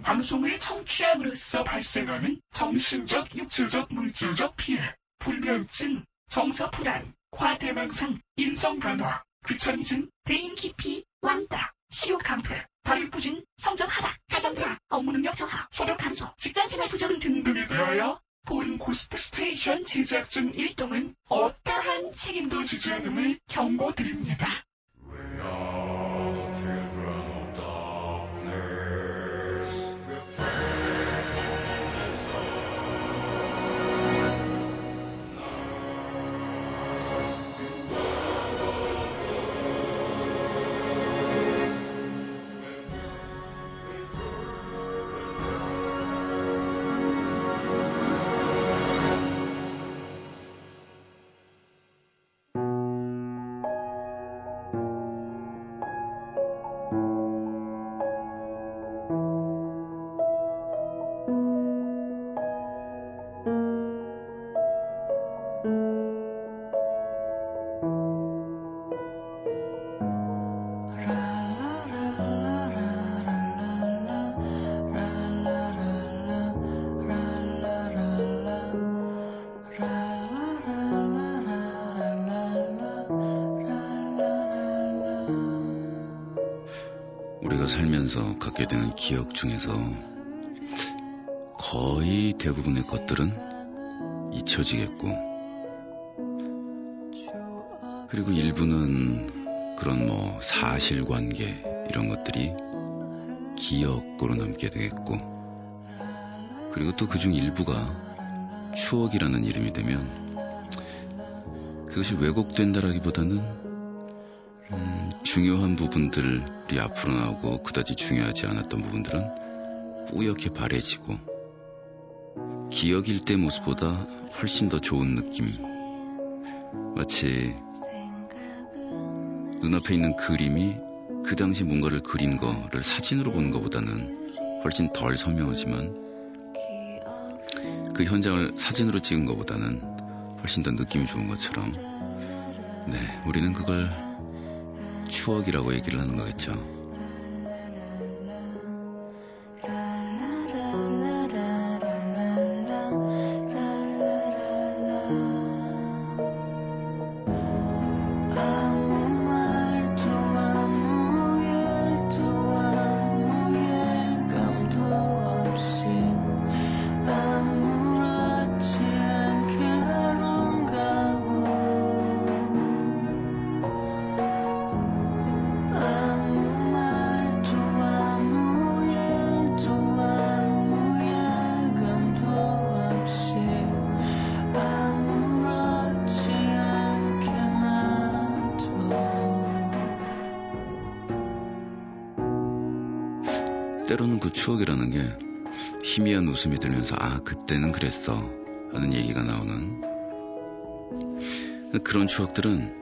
방송을 청취함으로써 발생하는 정신적, 육체적, 물질적 피해, 불면증, 정서불안, 과대망상, 인성변화, 귀차니즘, 대인기피, 왕따, 식욕강퇴, 발육부진, 성적 하락, 가정불화, 업무능력 저하, 소득 감소, 직장생활 부정 등등에 대하여 본 고스트 스테이션 제작 중 일동은 어떠한 책임도 지지 않음을 경고드립니다. 우리가 살면서 갖게 되는 기억 중에서 거의 대부분의 것들은 잊혀지겠고, 그리고 일부는 그런 사실관계 이런 것들이 기억으로 남게 되겠고, 그리고 또 그중 일부가 추억이라는 이름이 되면 그것이 왜곡된다라기보다는 중요한 부분들이 앞으로 나오고 그다지 중요하지 않았던 부분들은 뿌옇게 바래지고, 기억일 때 모습보다 훨씬 더 좋은 느낌, 마치 눈앞에 있는 그림이 그 당시 뭔가를 그린 거를 사진으로 보는 것보다는 훨씬 덜 선명하지만 그 현장을 사진으로 찍은 것보다는 훨씬 더 느낌이 좋은 것처럼, 우리는 그걸 추억이라고 얘기를 하는 거겠죠. 때로는 그 추억이라는 게 희미한 웃음이 들면서 그때는 그랬어 하는 얘기가 나오는 그런 추억들은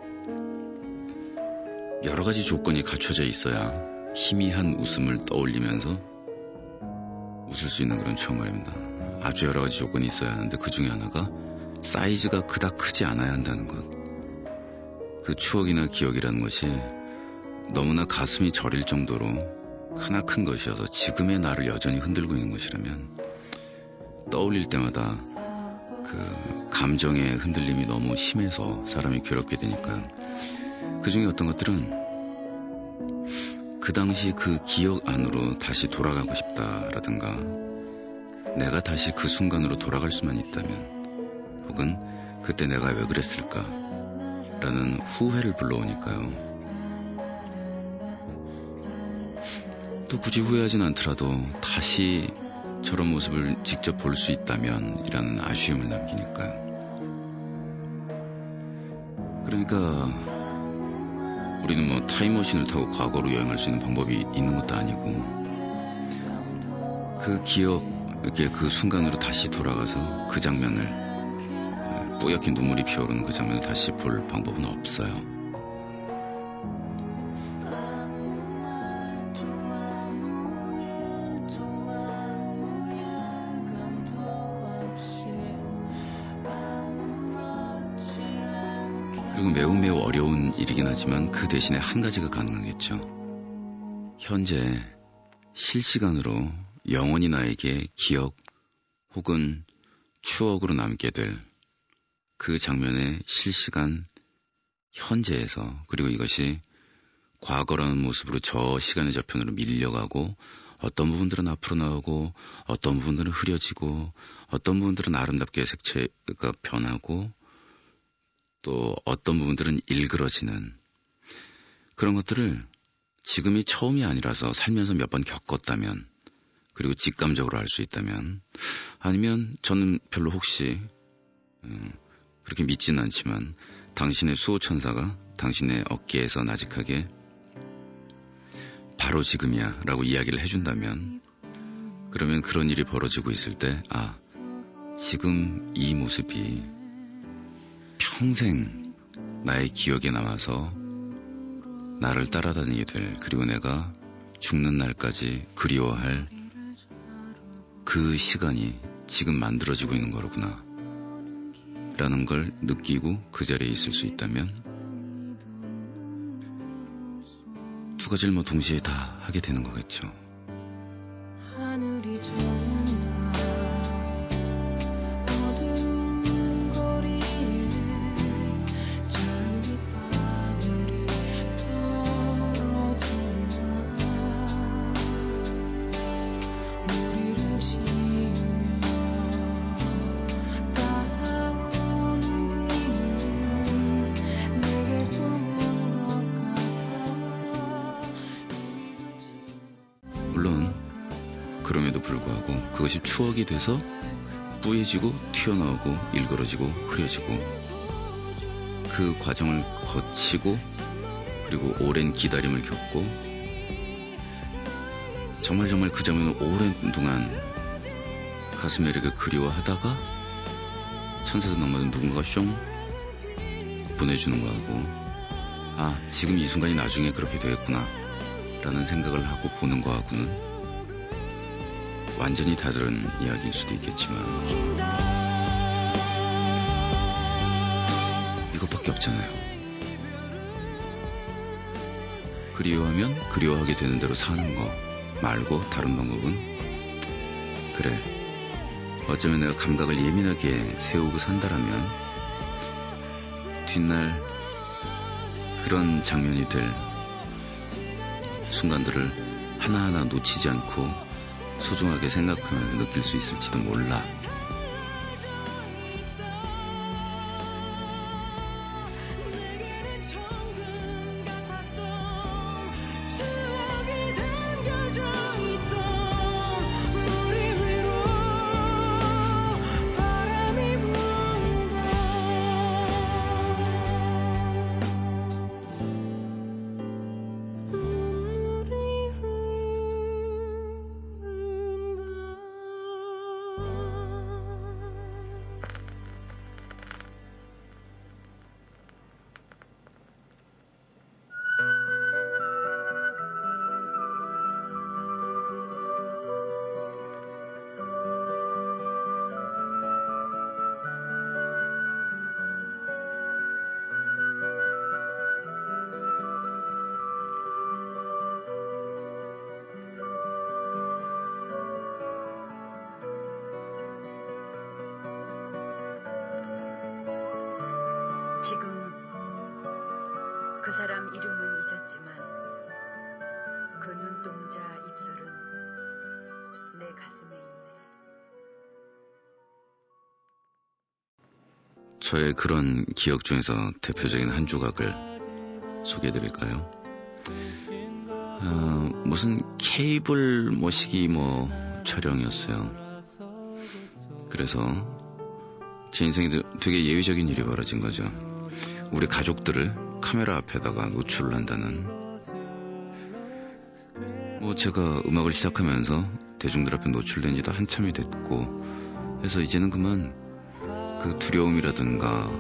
여러 가지 조건이 갖춰져 있어야 희미한 웃음을 떠올리면서 웃을 수 있는 그런 추억 말입니다. 아주 여러 가지 조건이 있어야 하는데 그 중에 하나가 사이즈가 그닥 크지 않아야 한다는 것. 그 추억이나 기억이라는 것이 너무나 가슴이 저릴 정도로 크나큰 것이어서 지금의 나를 여전히 흔들고 있는 것이라면 떠올릴 때마다 그 감정의 흔들림이 너무 심해서 사람이 괴롭게 되니까, 그 중에 어떤 것들은 그 당시 그 기억 안으로 다시 돌아가고 싶다라든가, 내가 다시 그 순간으로 돌아갈 수만 있다면, 혹은 그때 내가 왜 그랬을까 라는 후회를 불러오니까요. 또 굳이 후회하진 않더라도 다시 저런 모습을 직접 볼 수 있다면 이라는 아쉬움을 남기니까요. 그러니까 우리는 타임머신을 타고 과거로 여행할 수 있는 방법이 있는 것도 아니고, 그 기억, 그 순간으로 다시 돌아가서 그 장면을, 뿌옇게 눈물이 피어오르는 그 장면을 다시 볼 방법은 없어요. 그리고 매우 어려운 일이긴 하지만 그 대신에 한 가지가 가능하겠죠. 현재 실시간으로 영원히 나에게 기억 혹은 추억으로 남게 될 그 장면의 실시간 현재에서, 그리고 이것이 과거라는 모습으로 저 시간의 저편으로 밀려가고 어떤 부분들은 앞으로 나오고 어떤 부분들은 흐려지고 어떤 부분들은 아름답게 색채가 변하고 또 어떤 부분들은 일그러지는 그런 것들을 지금이 처음이 아니라서 살면서 몇 번 겪었다면, 그리고 직감적으로 알 수 있다면, 아니면 저는 별로 혹시 그렇게 믿지는 않지만 당신의 수호천사가 당신의 어깨에서 나직하게 바로 지금이야 라고 이야기를 해준다면, 그러면 그런 일이 벌어지고 있을 때 지금 이 모습이 평생 나의 기억에 남아서 나를 따라다니게 될, 그리고 내가 죽는 날까지 그리워할 그 시간이 지금 만들어지고 있는 거로구나 라는 걸 느끼고 그 자리에 있을 수 있다면, 두 가지를 동시에 다 하게 되는 거겠죠. 하늘이 젖는 날 어두운 거리에 장미바늘이 떨어진 날 우리를 지우며 따라오는 비는 내게서 먼 것 같아. 물론 그럼에도 불구하고 그것이 추억이 돼서 뿌얘지고 튀어나오고 일그러지고 흐려지고 그 과정을 거치고 그리고 오랜 기다림을 겪고 정말 그 장면을 오랜 동안 가슴에 이렇게 그리워하다가 천사도 넘어든 누군가가 숑 보내주는 거하고, 지금 이 순간이 나중에 그렇게 되겠구나 라는 생각을 하고 보는 거하고는 완전히 다른 이야기일 수도 있겠지만 이것밖에 없잖아요. 그리워하면 그리워하게 되는 대로 사는 거 말고 다른 방법은, 그래, 어쩌면 내가 감각을 예민하게 세우고 산다라면 뒷날 그런 장면이 될 순간들을 하나하나 놓치지 않고 소중하게 생각하면서 느낄 수 있을지도 몰라. 지금 그 사람 이름은 잊었지만 그 눈동자 입술은 내 가슴에 있네. 저의 그런 기억 중에서 대표적인 한 조각을 소개해드릴까요? 무슨 케이블 모시기 촬영이었어요. 그래서 제 인생에 되게 예외적인 일이 벌어진 거죠. 우리 가족들을 카메라 앞에다가 노출을 한다는. 제가 음악을 시작하면서 대중들 앞에 노출된 지도 한참이 됐고 해서 이제는 그만 그 두려움이라든가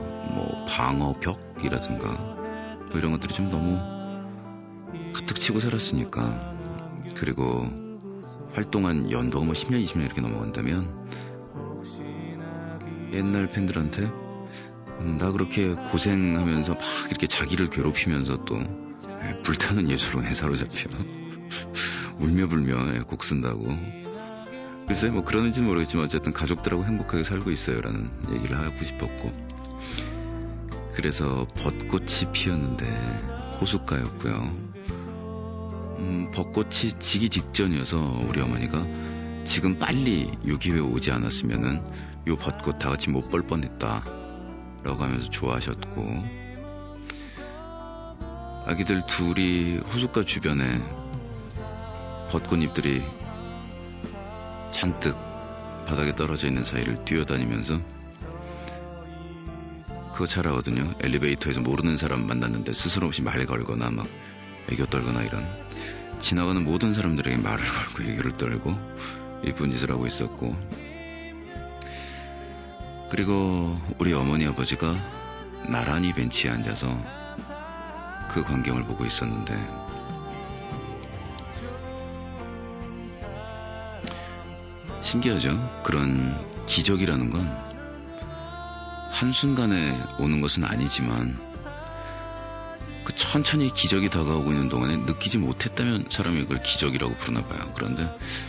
방어벽이라든가 이런 것들이 좀 너무 가득 치고 살았으니까, 그리고 활동한 연도가 10년, 20년 이렇게 넘어간다면 옛날 팬들한테 나 그렇게 고생하면서 막 이렇게 자기를 괴롭히면서 또 불타는 예술원에 사로잡혀 울며 불며 곡 쓴다고 글쎄 뭐 그러는지는 모르겠지만 어쨌든 가족들하고 행복하게 살고 있어요라는 얘기를 하고 싶었고, 그래서 벚꽃이 피었는데 호숫가였고요. 벚꽃이 지기 직전이어서 우리 어머니가 지금 빨리 요 기회에 오지 않았으면은 요 벚꽃 다 같이 못 볼 뻔했다 라고 하면서 좋아하셨고, 아기들 둘이 호숫가 주변에 벚꽃잎들이 잔뜩 바닥에 떨어져 있는 사이를 뛰어다니면서, 그거 잘 하거든요. 엘리베이터에서 모르는 사람 만났는데 스스럼 없이 말 걸거나 막 애교 떨거나 이런, 지나가는 모든 사람들에게 말을 걸고 애교를 떨고 이쁜 짓을 하고 있었고, 그리고 우리 어머니 아버지가 나란히 벤치에 앉아서 그 광경을 보고 있었는데, 신기하죠? 그런 기적이라는 건 한순간에 오는 것은 아니지만 그 천천히 기적이 다가오고 있는 동안에 느끼지 못했다면 사람이 그걸 기적이라고 부르나 봐요. 그런데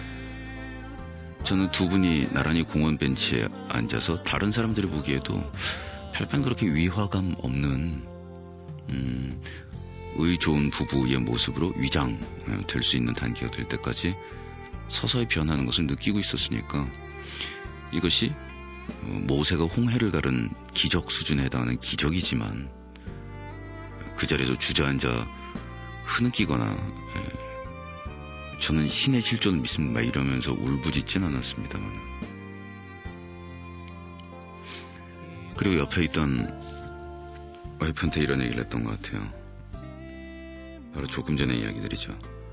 저는 두 분이 나란히 공원 벤치에 앉아서 다른 사람들이 보기에도 별반 그렇게 위화감 없는 의 좋은 부부의 모습으로 위장될 수 있는 단계가 될 때까지 서서히 변하는 것을 느끼고 있었으니까, 이것이 모세가 홍해를 가른 기적 수준에 해당하는 기적이지만 그 자리에서 주저앉아 흐느끼거나 저는 신의 실존을 믿습니다 이러면서 울부짖진 않았습니다만, 그리고 옆에 있던 와이프한테 이런 얘기를 했던 것 같아요. 바로 조금 전의 이야기들이죠.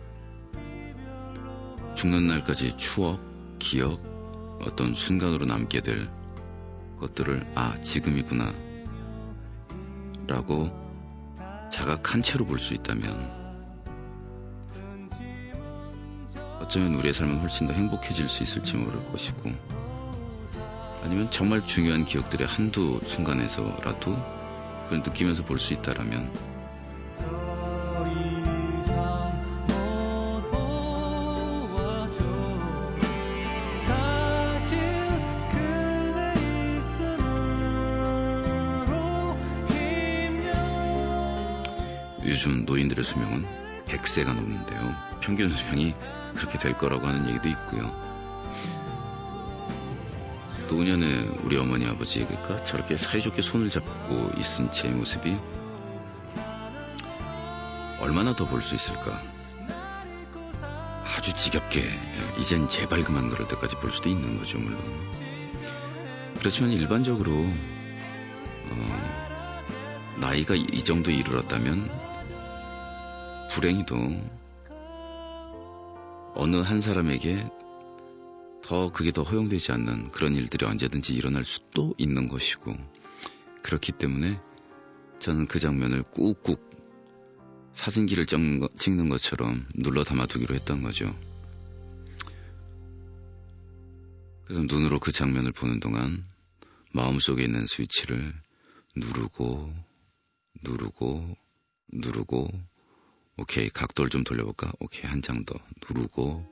죽는 날까지 추억, 기억, 어떤 순간으로 남게 될 것들을 지금이구나 라고 자각한 채로 볼 수 있다면 어쩌면 우리의 삶은 훨씬 더 행복해질 수 있을지 모를 것이고, 아니면 정말 중요한 기억들의 한두 순간에서라도 그걸 느끼면서 볼 수 있다라면 요즘 노인들의 수명은 100세가 넘는데요. 평균 수명이 그렇게 될 거라고 하는 얘기도 있고요. 노년에 우리 어머니 아버지가 저렇게 사이좋게 손을 잡고 있은 제 모습이 얼마나 더 볼 수 있을까. 아주 지겹게 이젠 제발 그만 그럴 때까지 볼 수도 있는 거죠, 물론. 그렇지만 일반적으로 나이가 이 정도 이르렀다면 불행히도 어느 한 사람에게 그게 더 허용되지 않는 그런 일들이 언제든지 일어날 수도 있는 것이고, 그렇기 때문에 저는 그 장면을 꾹꾹 사진기를 찍는 것처럼 눌러 담아두기로 했던 거죠. 그래서 눈으로 그 장면을 보는 동안 마음속에 있는 스위치를 누르고 오케이, 각도를 좀 돌려볼까? 오케이, 한 장 더 누르고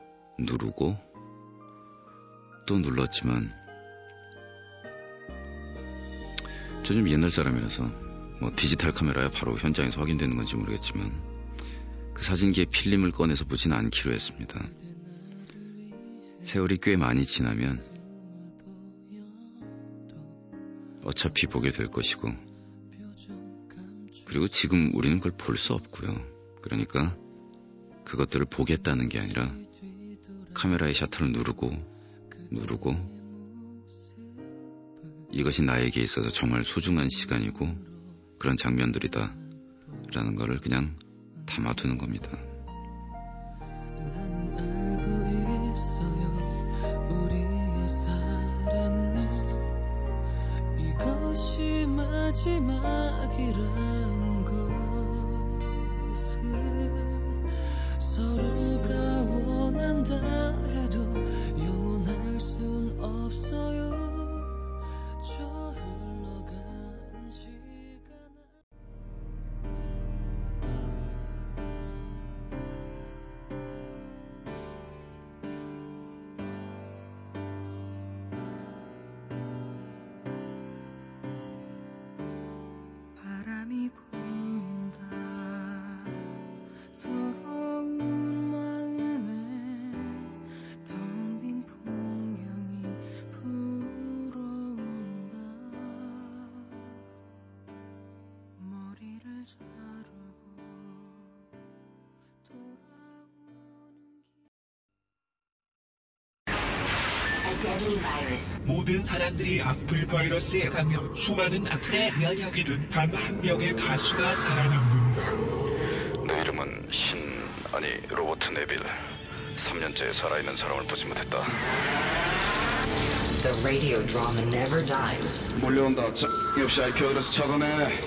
또 눌렀지만, 저 좀 옛날 사람이라서 뭐 디지털 카메라야 바로 현장에서 확인되는 건지 모르겠지만 그 사진기에 필름을 꺼내서 보진 않기로 했습니다. 세월이 꽤 많이 지나면 어차피 보게 될 것이고, 그리고 지금 우리는 그걸 볼 수 없고요. 그러니까 그것들을 보겠다는 게 아니라 카메라의 셔터를 누르고 이것이 나에게 있어서 정말 소중한 시간이고 그런 장면들이다 라는 거를 그냥 담아두는 겁니다. 이것이 마지막이라는 것을 서로가 원한다 해도 영원할 순 없어요. 저 흘러간 시간. 서러운 마음에 텅 빈 풍경이 불어온다. 머리를 자르고 모든 사람들이 악플 바이러스에 감염, 수많은 악플에 면역이 된 단 한 명의 가수가 살아남는다. 내 이름은 로버트 네빌. 3년째 살아있는 사람을 보지 못했다. The radio drama never dies. 몰려온다. 역시 IPO에서 차단해.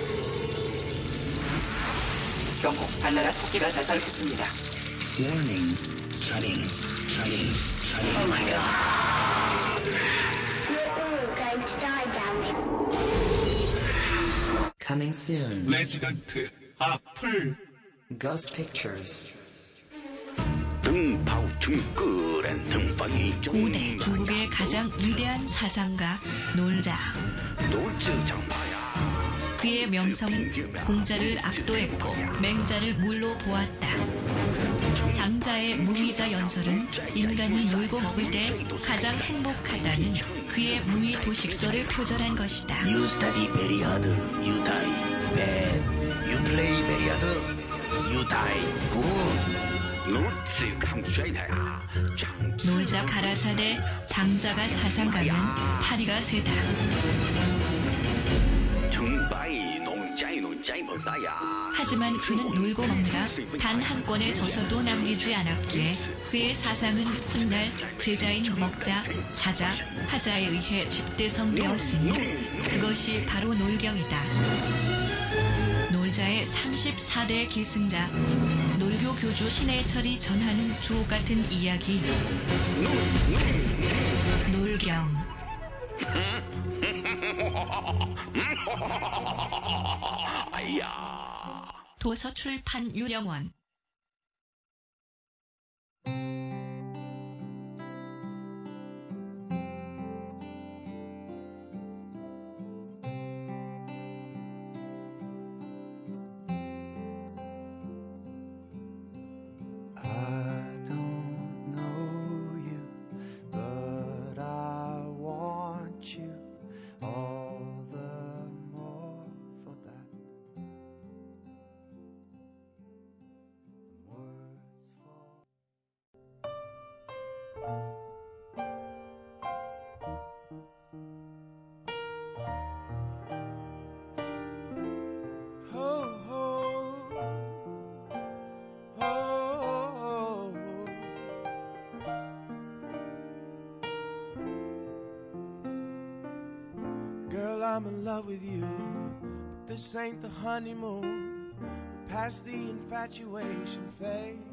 경고, 발나라 토끼가 자살했습니다. Warning. Shutting. Oh my god. We're all going to die down there. Coming soon. 레지던트, 악플. Ghost Pictures. 고대 중국의 가장 위대한 사상가 놀자. 그의 명성은 공자를 압도했고 맹자를 물로 보았다. 장자의 무위자 연설은 인간이 놀고 먹을 때 가장 행복하다는 그의 무위 도식설을 표절한 것이다. You study very hard, you die bad. You play very hard, you die good. 놀자 가라사대 장자가 사상가면 파리가 세다. 하지만 그는 놀고 먹느라 단 한 권의 저서도 남기지 않았기에 그의 사상은 훗날 제자인 먹자, 자자, 하자에 의해 집대성되었으니 그것이 바로 놀경이다. 놀자의 34대 계승자, 놀교 교주 신해철이 전하는 주옥같은 이야기, 놀경. 도서출판 유령원. I'm in love with you, but this ain't the honeymoon. We're past the infatuation phase.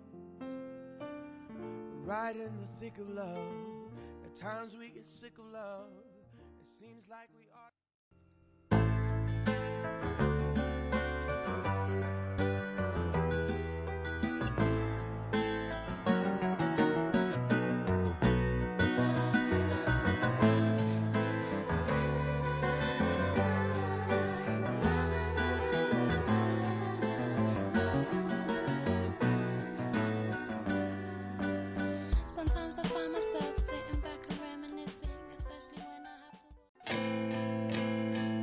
We're right in the thick of love. At times we get sick of love. It seems like we are. Sometimes I find myself sitting back and reminiscing, especially when I have to.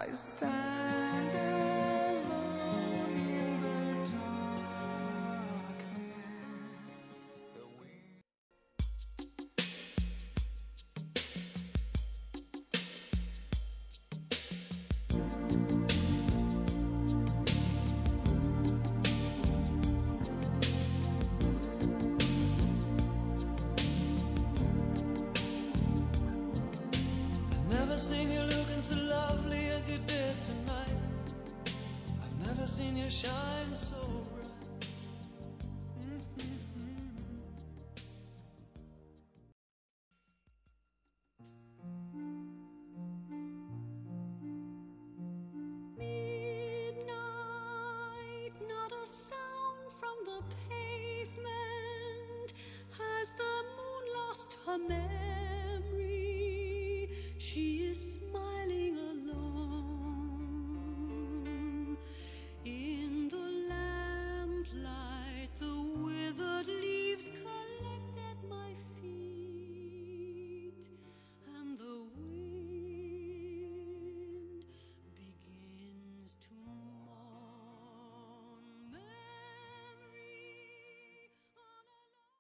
I stand alone in the darkness. Never seen you looking so lovely as you did tonight. I've never seen you shine so bright. Midnight, not a sound from the pavement. Has the moon lost her